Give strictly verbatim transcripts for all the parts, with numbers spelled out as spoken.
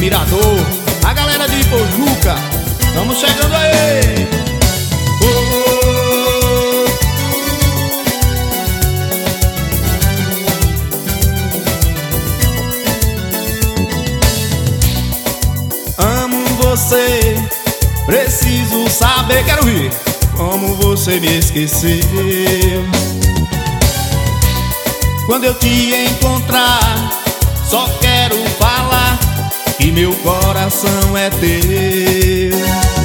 Mirador, a galera de Pojuca, vamos chegando aí. Oh. Amo você, preciso saber, quero rir, como você me esqueceu. Quando eu te encontrar, só quero falar que meu coração é teu.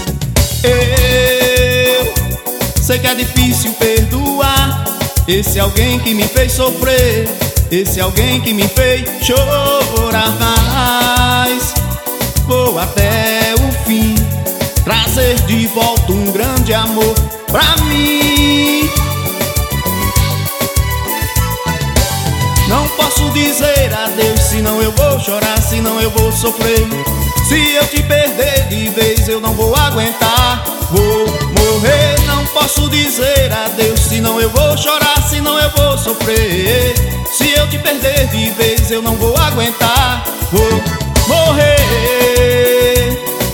Eu sei que é difícil perdoar esse alguém que me fez sofrer, esse alguém que me fez chorar, mas vou até o fim trazer de volta um grande amor pra mim. Não posso dizer adeus, senão eu vou chorar, senão eu vou sofrer. Se eu te perder de vez, eu não vou aguentar, vou morrer. Não posso dizer adeus, senão eu vou chorar, senão eu vou sofrer. Se eu te perder de vez, eu não vou aguentar, vou morrer.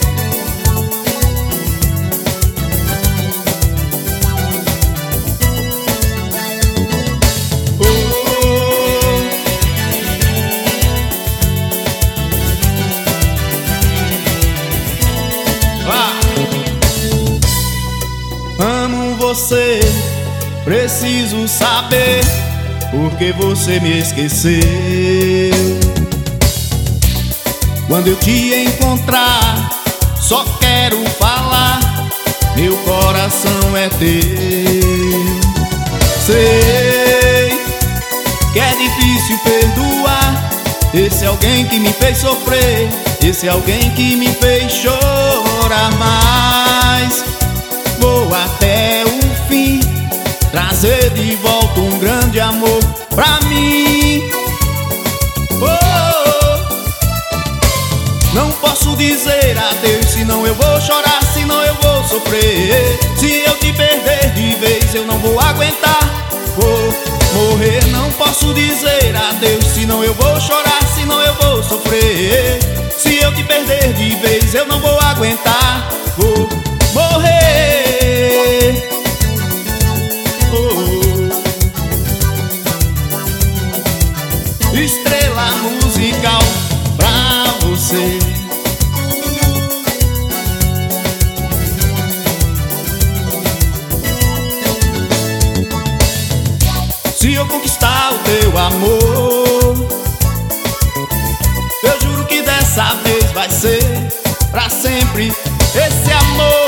Amo você, preciso saber por que você me esqueceu. Quando eu te encontrar, só quero falar, meu coração é teu. Sei que é difícil perdoar esse alguém que me fez sofrer, esse alguém que me fez chorar, mas vou até o fim trazer de volta um grande amor pra mim. Oh, não posso dizer adeus, senão eu vou chorar, senão eu vou sofrer. Se eu te perder de vez, eu não vou aguentar, vou morrer. Não posso dizer adeus, senão eu vou chorar, senão eu vou sofrer. Se eu te perder de vez, eu não vou aguentar, vou morrer. Estrela musical pra você. Se eu conquistar o teu amor, eu juro que dessa vez vai ser pra sempre esse amor.